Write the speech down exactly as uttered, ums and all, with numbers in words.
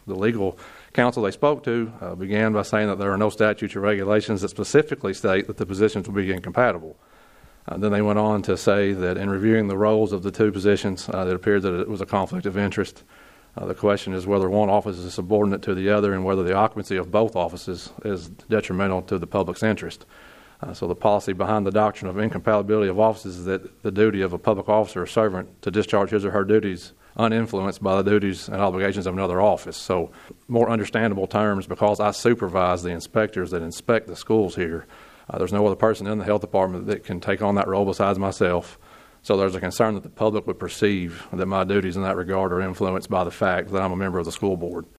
The legal counsel they spoke to uh, began by saying that there are no statutes or regulations that specifically state that the positions will be incompatible. Uh, then they went on to say that in reviewing the roles of the two positions, uh, it appeared that it was a conflict of interest. Uh, the question is whether one office is subordinate to the other and whether the occupancy of both offices is detrimental to the public's interest. Uh, so the policy behind the doctrine of incompatibility of offices is that the duty of a public officer or servant to discharge his or her duties uninfluenced by the duties and obligations of another office. So more understandable terms, because I supervise the inspectors that inspect the schools here, uh, there's no other person in the health department that can take on that role besides myself. So there's a concern that the public would perceive that my duties in that regard are influenced by the fact that I'm a member of the school board.